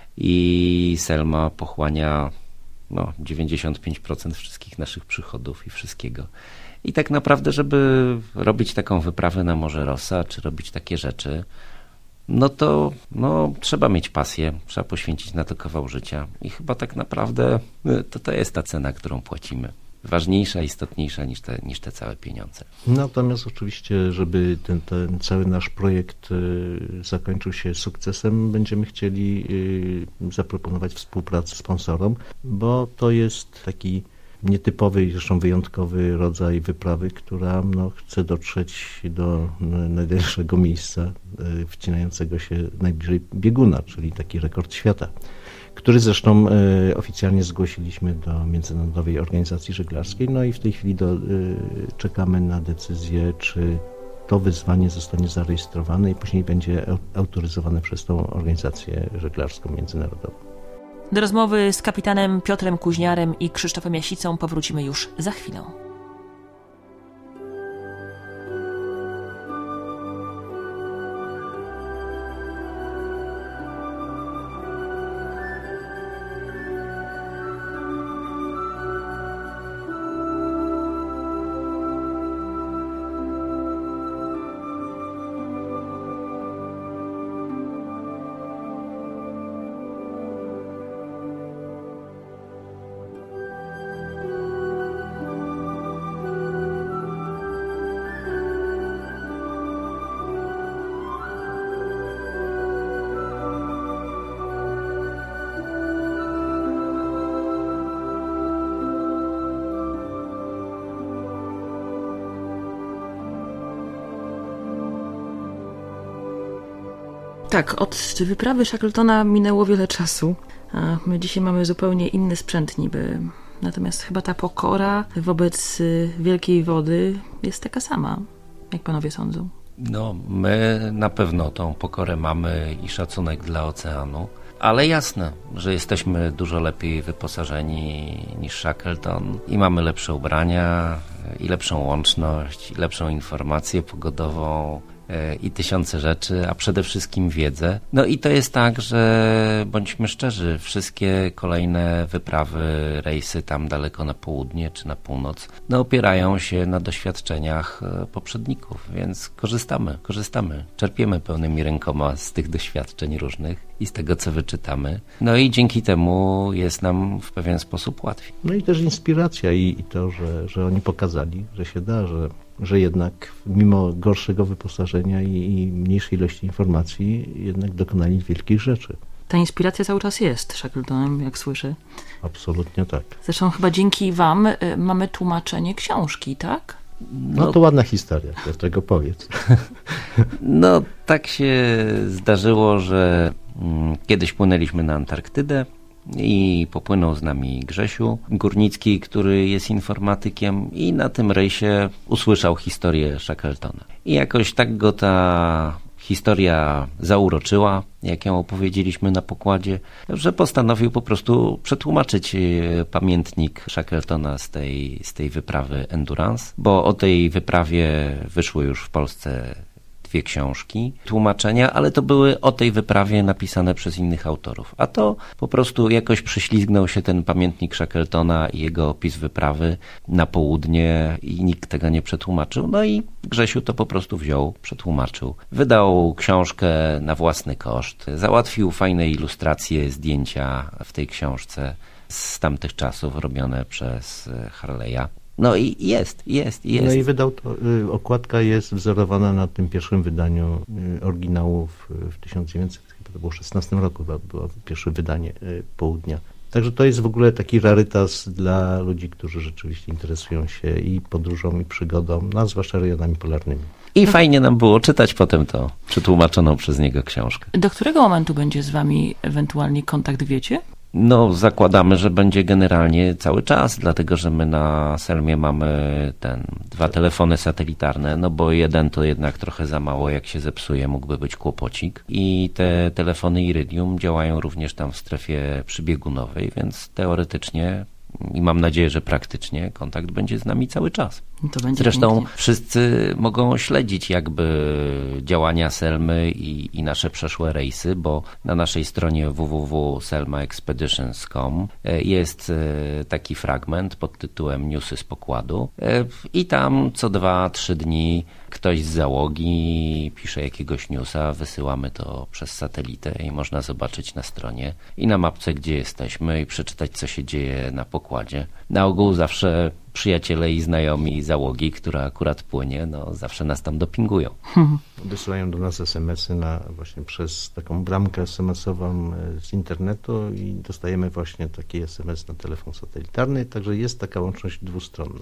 i Selma pochłania no, dziewięćdziesiąt pięć procent wszystkich naszych przychodów i wszystkiego. I tak naprawdę, żeby robić taką wyprawę na Morze Rosa czy robić takie rzeczy, no to no, trzeba mieć pasję, trzeba poświęcić na to kawał życia i chyba tak naprawdę to, to jest ta cena, którą płacimy. Ważniejsza, istotniejsza niż te, niż te całe pieniądze. Natomiast oczywiście, żeby ten, ten cały nasz projekt y, zakończył się sukcesem, będziemy chcieli y, zaproponować współpracę sponsorom, bo to jest taki nietypowy i zresztą wyjątkowy rodzaj wyprawy, która no, chce dotrzeć do najdalszego miejsca y, wcinającego się najbliżej bieguna, czyli taki rekord świata, który zresztą y, oficjalnie zgłosiliśmy do Międzynarodowej Organizacji Żeglarskiej. No i w tej chwili do, y, czekamy na decyzję, czy to wyzwanie zostanie zarejestrowane i później będzie autoryzowane przez tą organizację żeglarską międzynarodową. Do rozmowy z kapitanem Piotrem Kuźniarem i Krzysztofem Jasicą powrócimy już za chwilę. Tak, od wyprawy Shackletona minęło wiele czasu, a my dzisiaj mamy zupełnie inny sprzęt niby. Natomiast chyba ta pokora wobec wielkiej wody jest taka sama, jak panowie sądzą. No, my na pewno tą pokorę mamy i szacunek dla oceanu, ale jasne, że jesteśmy dużo lepiej wyposażeni niż Shackleton i mamy lepsze ubrania, i lepszą łączność, i lepszą informację pogodową, i tysiące rzeczy, a przede wszystkim wiedzę. No i to jest tak, że bądźmy szczerzy, wszystkie kolejne wyprawy, rejsy tam daleko na południe czy na północ, no opierają się na doświadczeniach poprzedników, więc korzystamy, korzystamy, czerpiemy pełnymi rękoma z tych doświadczeń różnych i z tego, co wyczytamy. No i dzięki temu jest nam w pewien sposób łatwiej. No i też inspiracja i, i to, że, że oni pokazali, że się da, że że jednak mimo gorszego wyposażenia i, i mniejszej ilości informacji jednak dokonali wielkich rzeczy. Ta inspiracja cały czas jest Shackletonem, jak słyszę. Absolutnie tak. Zresztą chyba dzięki wam y, mamy tłumaczenie książki, tak? No, no to ładna historia, tego powiedz. No tak się zdarzyło, że mm, kiedyś płynęliśmy na Antarktydę i popłynął z nami Grzesiu Górnicki, który jest informatykiem i na tym rejsie usłyszał historię Shackletona. I jakoś tak go ta historia zauroczyła, jak ją opowiedzieliśmy na pokładzie, że postanowił po prostu przetłumaczyć pamiętnik Shackletona z tej, z tej wyprawy Endurance, bo o tej wyprawie wyszły już w Polsce dwie książki, tłumaczenia, ale to były o tej wyprawie napisane przez innych autorów. A to po prostu jakoś przyślizgnął się ten pamiętnik Shackletona i jego opis wyprawy na południe i nikt tego nie przetłumaczył. No i Grzesiu to po prostu wziął, przetłumaczył. Wydał książkę na własny koszt. Załatwił fajne ilustracje, zdjęcia w tej książce z tamtych czasów robione przez Harley'a. No i jest, jest, jest. No i wydał to, y, okładka jest wzorowana na tym pierwszym wydaniu y, oryginału w, w tysiąc dziewięćset szesnastym roku, chyba było pierwsze wydanie y, Południa. Także to jest w ogóle taki rarytas dla ludzi, którzy rzeczywiście interesują się i podróżą, i przygodą, no, a zwłaszcza rejonami polarnymi. I fajnie nam było czytać potem to przetłumaczoną przez niego książkę. Do którego momentu będzie z wami ewentualnie kontakt, wiecie? No, zakładamy, że będzie generalnie cały czas, dlatego że my na Selmie mamy ten dwa telefony satelitarne, no bo jeden to jednak trochę za mało, jak się zepsuje, mógłby być kłopocik. I te telefony Iridium działają również tam w strefie przybiegunowej, więc teoretycznie i mam nadzieję, że praktycznie kontakt będzie z nami cały czas. To będzie Zresztą pięknie. Wszyscy mogą śledzić jakby działania Selmy i, i nasze przeszłe rejsy, bo na naszej stronie w w w kropka selma expeditions kropka com jest taki fragment pod tytułem Newsy z pokładu i tam co dwa, trzy dni ktoś z załogi pisze jakiegoś newsa, wysyłamy to przez satelitę i można zobaczyć na stronie i na mapce, gdzie jesteśmy i przeczytać, co się dzieje na pokładzie. Na ogół zawsze przyjaciele i znajomi załogi, która akurat płynie, no zawsze nas tam dopingują. Wysyłają do nas es em esy na, właśnie przez taką bramkę es em esową z internetu i dostajemy właśnie taki es em es na telefon satelitarny, także jest taka łączność dwustronna.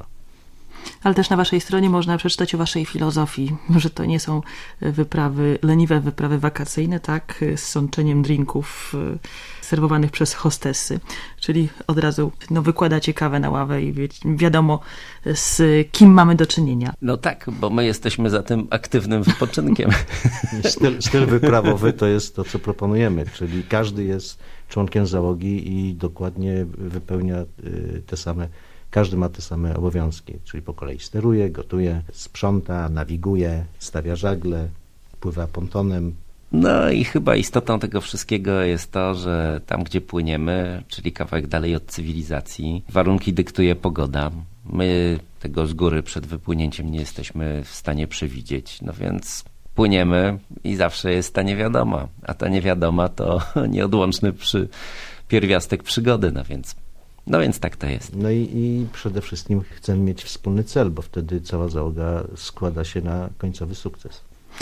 Ale też na waszej stronie można przeczytać o waszej filozofii, że to nie są wyprawy, leniwe wyprawy wakacyjne, tak, z sączeniem drinków serwowanych przez hostessy, czyli od razu no, wykładacie kawę na ławę i wie, wiadomo, z kim mamy do czynienia. No tak, bo my jesteśmy za tym aktywnym wypoczynkiem. Styl, styl wyprawowy to jest to, co proponujemy, czyli każdy jest członkiem załogi i dokładnie wypełnia te same, każdy ma te same obowiązki, czyli po kolei steruje, gotuje, sprząta, nawiguje, stawia żagle, pływa pontonem. No i chyba istotą tego wszystkiego jest to, że tam, gdzie płyniemy, czyli kawałek dalej od cywilizacji, warunki dyktuje pogoda. My tego z góry przed wypłynięciem nie jesteśmy w stanie przewidzieć, no więc płyniemy i zawsze jest ta niewiadoma, a ta niewiadoma to nieodłączny przy pierwiastek przygody, no więc No więc tak to jest. No i, i przede wszystkim chcemy mieć wspólny cel, bo wtedy cała załoga składa się na końcowy sukces.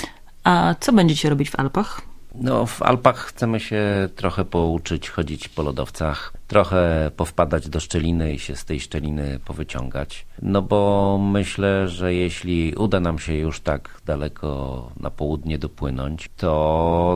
A co będziecie robić w Alpach? No w Alpach chcemy się trochę pouczyć chodzić po lodowcach, trochę powpadać do szczeliny i się z tej szczeliny powyciągać. No bo myślę, że jeśli uda nam się już tak daleko na południe dopłynąć, to no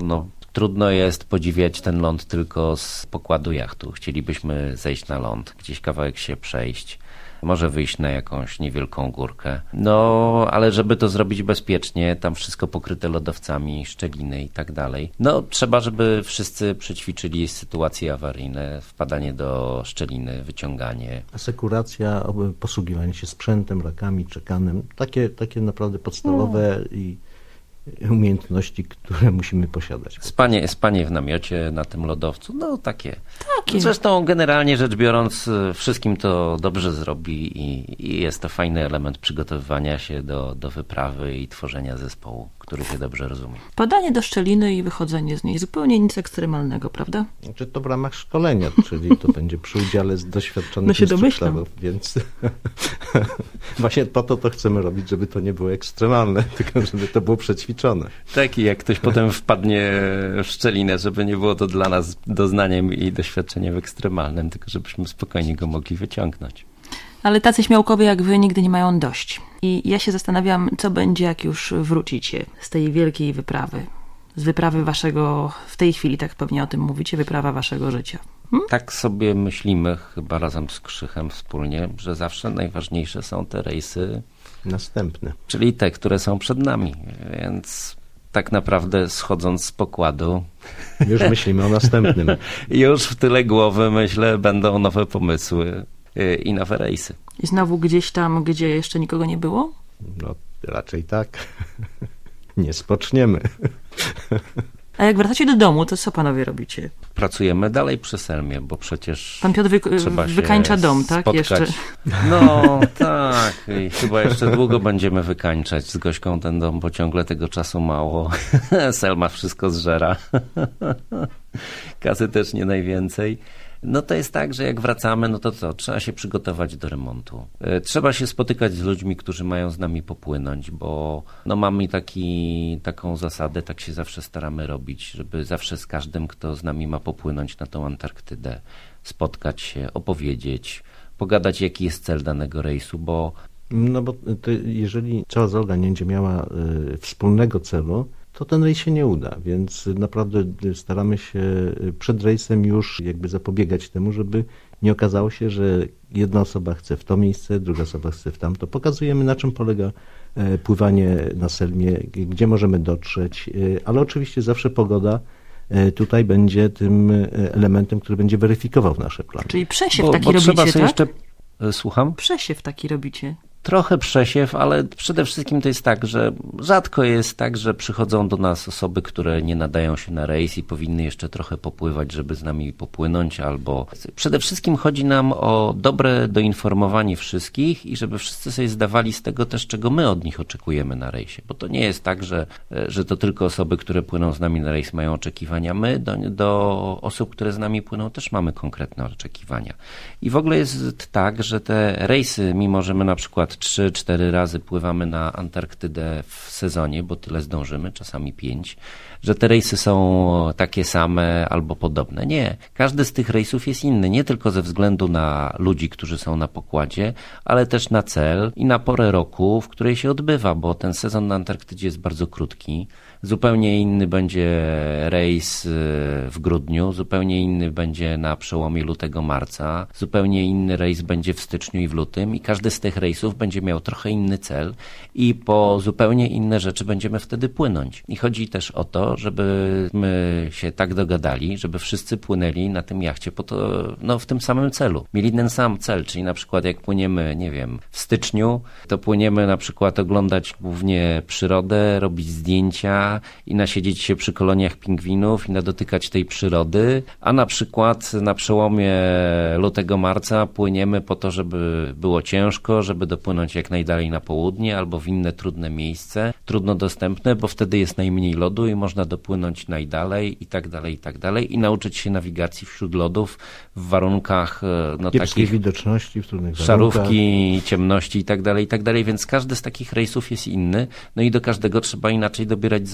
trudno jest podziwiać ten ląd tylko z pokładu jachtu. Chcielibyśmy zejść na ląd, gdzieś kawałek się przejść. Może wyjść na jakąś niewielką górkę. No, ale żeby to zrobić bezpiecznie, tam wszystko pokryte lodowcami, szczeliny i tak dalej. No, trzeba, żeby wszyscy przećwiczyli sytuacje awaryjne, wpadanie do szczeliny, wyciąganie. Asekuracja, posługiwanie się sprzętem, rakami, czekanem. Takie, takie naprawdę podstawowe hmm. i umiejętności, które musimy posiadać. Spanie, spanie w namiocie na tym lodowcu, no takie. takie. Zresztą generalnie rzecz biorąc, wszystkim to dobrze zrobi i, i jest to fajny element przygotowywania się do, do wyprawy i tworzenia zespołu, który się dobrze rozumie. Podanie do szczeliny i wychodzenie z niej, zupełnie nic ekstremalnego, prawda? Znaczy to w ramach szkolenia, czyli to będzie przy udziale z doświadczonych no się instruktorów, więc właśnie po to to chcemy robić, żeby to nie było ekstremalne, tylko żeby to było przećwiczone. Tak, i jak ktoś potem wpadnie w szczelinę, żeby nie było to dla nas doznaniem i doświadczeniem ekstremalnym, tylko żebyśmy spokojnie go mogli wyciągnąć. Ale tacy śmiałkowie jak wy nigdy nie mają dość. I ja się zastanawiam, co będzie, jak już wrócicie z tej wielkiej wyprawy. Z wyprawy waszego, w tej chwili tak pewnie o tym mówicie, wyprawa waszego życia. Hmm? Tak sobie myślimy chyba razem z Krzychem wspólnie, że zawsze najważniejsze są te rejsy następne. Czyli te, które są przed nami. Więc tak naprawdę schodząc z pokładu już myślimy o następnym. Już w tyle głowy, myślę, będą nowe pomysły i nowe rejsy. I znowu gdzieś tam, gdzie jeszcze nikogo nie było? No raczej tak. Nie spoczniemy. A jak wracacie do domu, to co panowie robicie? Pracujemy dalej przy Selmie, bo przecież Pan Piotr wy, wykańcza dom, tak? Spotkać. Jeszcze. No tak. I chyba jeszcze długo będziemy wykańczać z Gośką ten dom, bo ciągle tego czasu mało. Selma wszystko zżera. Kasy też nie najwięcej. No to jest tak, że jak wracamy, no to co? Trzeba się przygotować do remontu. Trzeba się spotykać z ludźmi, którzy mają z nami popłynąć, bo no mamy taki, taką zasadę, tak się zawsze staramy robić, żeby zawsze z każdym, kto z nami ma popłynąć na tą Antarktydę, spotkać się, opowiedzieć, pogadać, jaki jest cel danego rejsu, bo... No bo to jeżeli cała załoga nie będzie miała y, wspólnego celu, to ten rejs się nie uda, więc naprawdę staramy się przed rejsem już jakby zapobiegać temu, żeby nie okazało się, że jedna osoba chce w to miejsce, druga osoba chce w tamto. Pokazujemy, na czym polega pływanie na Selmie, gdzie możemy dotrzeć, ale oczywiście zawsze pogoda tutaj będzie tym elementem, który będzie weryfikował nasze plany. Czyli przesiew bo, taki bo robicie, trzeba sobie tak? Jeszcze... Słucham? Przesiew taki robicie. Trochę przesiew, ale przede wszystkim to jest tak, że rzadko jest tak, że przychodzą do nas osoby, które nie nadają się na rejs i powinny jeszcze trochę popływać, żeby z nami popłynąć, albo przede wszystkim chodzi nam o dobre doinformowanie wszystkich i żeby wszyscy sobie zdawali z tego też, czego my od nich oczekujemy na rejsie, bo to nie jest tak, że, że to tylko osoby, które płyną z nami na rejs mają oczekiwania. My do, do osób, które z nami płyną, też mamy konkretne oczekiwania. I w ogóle jest tak, że te rejsy, mimo że my na przykład trzy, cztery razy pływamy na Antarktydę w sezonie, bo tyle zdążymy, czasami pięć, że te rejsy są takie same albo podobne. Nie. Każdy z tych rejsów jest inny, nie tylko ze względu na ludzi, którzy są na pokładzie, ale też na cel i na porę roku, w której się odbywa, bo ten sezon na Antarktydzie jest bardzo krótki. Zupełnie inny będzie rejs w grudniu, zupełnie inny będzie na przełomie lutego-marca, zupełnie inny rejs będzie w styczniu i w lutym i każdy z tych rejsów będzie miał trochę inny cel i po zupełnie inne rzeczy będziemy wtedy płynąć. I chodzi też o to, żebyśmy się tak dogadali, żeby wszyscy płynęli na tym jachcie po to, no, w tym samym celu. Mieli ten sam cel, czyli na przykład jak płyniemy, nie wiem, w styczniu, to płyniemy na przykład oglądać głównie przyrodę, robić zdjęcia i nasiedzieć się przy koloniach pingwinów i nadotykać tej przyrody, a na przykład na przełomie lutego-marca płyniemy po to, żeby było ciężko, żeby dopłynąć jak najdalej na południe albo w inne trudne miejsce, trudno dostępne, bo wtedy jest najmniej lodu i można dopłynąć najdalej i tak dalej, i tak dalej i nauczyć się nawigacji wśród lodów w warunkach no, takich widoczności, w trudnych szarówki, ciemności i tak dalej, i tak dalej, więc każdy z takich rejsów jest inny, no i do każdego trzeba inaczej dobierać za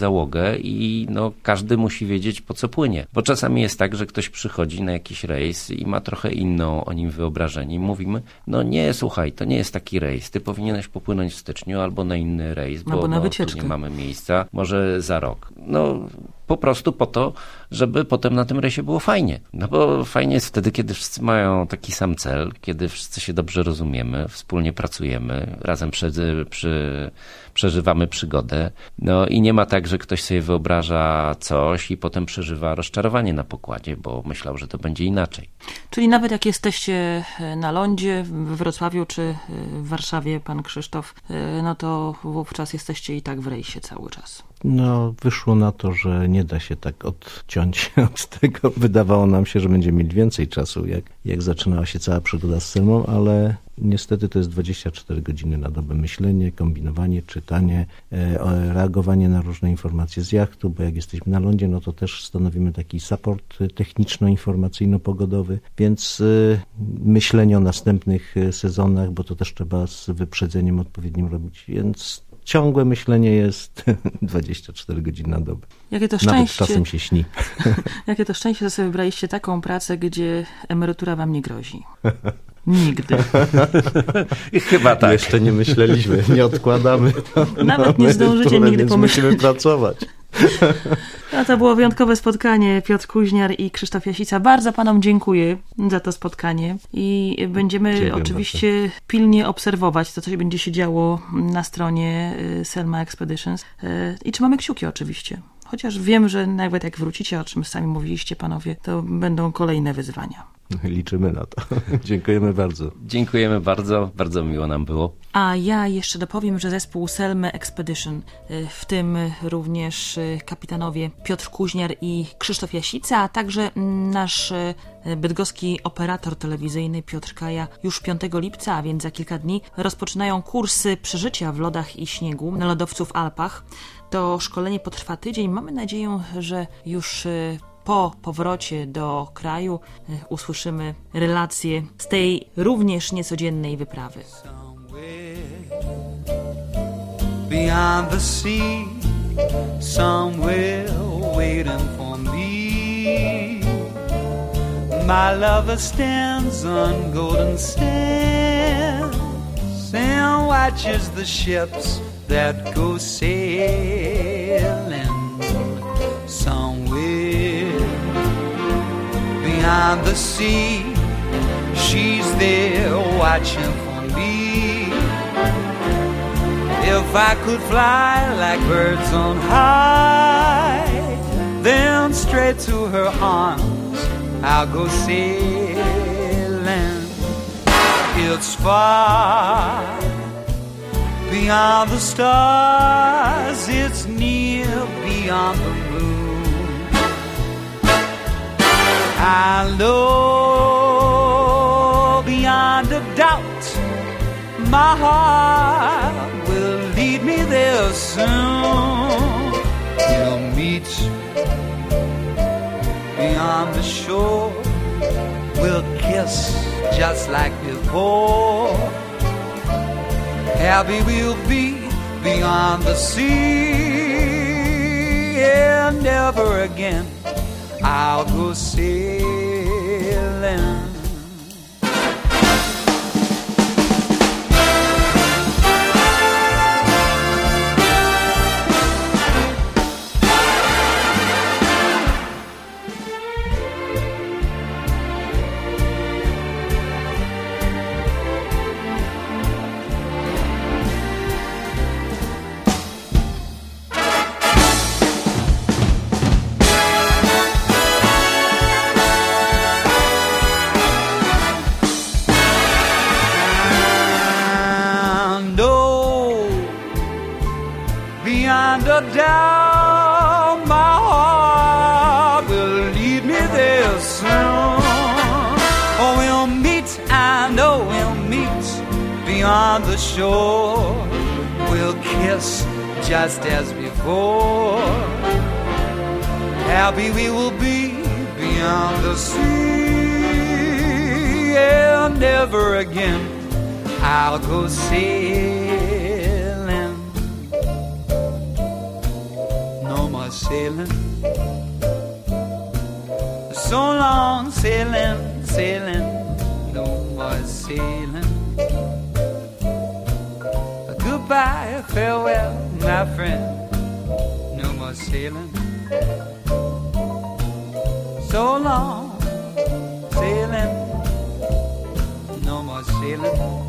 załogę i no, każdy musi wiedzieć, po co płynie. Bo czasami jest tak, że ktoś przychodzi na jakiś rejs i ma trochę inną o nim wyobrażenie. I mówimy, no nie, słuchaj, to nie jest taki rejs. Ty powinieneś popłynąć w styczniu albo na inny rejs, bo albo na no, wycieczkę. tu nie mamy miejsca. Może za rok. No po prostu po to, żeby potem na tym rejsie było fajnie. No bo fajnie jest wtedy, kiedy wszyscy mają taki sam cel, kiedy wszyscy się dobrze rozumiemy, wspólnie pracujemy, razem przy, przy, przeżywamy przygodę. No i nie ma tak, że ktoś sobie wyobraża coś i potem przeżywa rozczarowanie na pokładzie, bo myślał, że to będzie inaczej. Czyli nawet jak jesteście na lądzie w Wrocławiu czy w Warszawie, pan Krzysztof, no to wówczas jesteście i tak w rejsie cały czas. No, wyszło na to, że nie da się tak odciąć od tego. Wydawało nam się, że będziemy mieli więcej czasu, jak, jak zaczynała się cała przygoda z Selmą, ale niestety to jest dwadzieścia cztery godziny na dobę. Myślenie, kombinowanie, czytanie, e, reagowanie na różne informacje z jachtu, bo jak jesteśmy na lądzie, no to też stanowimy taki support techniczno-informacyjno-pogodowy, więc e, myślenie o następnych sezonach, bo to też trzeba z wyprzedzeniem odpowiednim robić, więc ciągłe myślenie jest dwadzieścia cztery godziny na dobę. Jakie to szczęście. Nawet czasem się śni. Jakie to szczęście, że sobie wybraliście taką pracę, gdzie emerytura wam nie grozi. Nigdy. Chyba tak. Jeszcze nie myśleliśmy, nie odkładamy. Nawet nie zdążycie nigdy pomyśleć. Musimy pracować. No to było wyjątkowe spotkanie. Piotr Kuźniar i Krzysztof Jasica. Bardzo panom dziękuję za to spotkanie i będziemy Dziękuję oczywiście bardzo. pilnie obserwować to, co się będzie się działo na stronie Selma Expeditions i trzymamy kciuki oczywiście. Chociaż wiem, że nawet jak wrócicie, o czym sami mówiliście panowie, to będą kolejne wyzwania. Liczymy na to. Dziękujemy bardzo. Dziękujemy bardzo, bardzo miło nam było. A ja jeszcze dopowiem, że zespół Selma Expedition, w tym również kapitanowie Piotr Kuźniar i Krzysztof Jasica, a także nasz bydgoski operator telewizyjny Piotr Kaja już piątego lipca, a więc za kilka dni, rozpoczynają kursy przeżycia w lodach i śniegu na lodowcu w Alpach. To szkolenie potrwa tydzień. Mamy nadzieję, że już po powrocie do kraju usłyszymy relacje z tej również niecodziennej wyprawy. Beyond the sea, somewhere waiting for me, my lover stands on golden sands and watches the ships that go sailing somewhere beyond the sea. She's there watching for me. If I could fly like birds on high, then straight to her arms I'll go sailing. It's far beyond the stars, it's near beyond the moon. I know beyond a doubt my heart will lead me there soon. We'll meet beyond the shore, we'll kiss just like before. Happy we'll be beyond the sea, and never again I'll go sailing. Down, my heart will lead me there soon. Oh, we'll meet, I know we'll meet beyond the shore. We'll kiss just as before. Happy we will be beyond the sea, and never again I'll go sailing. sailing. So long sailing, sailing, no more sailing. Goodbye, farewell, my friend, no more sailing. So long sailing, no more sailing.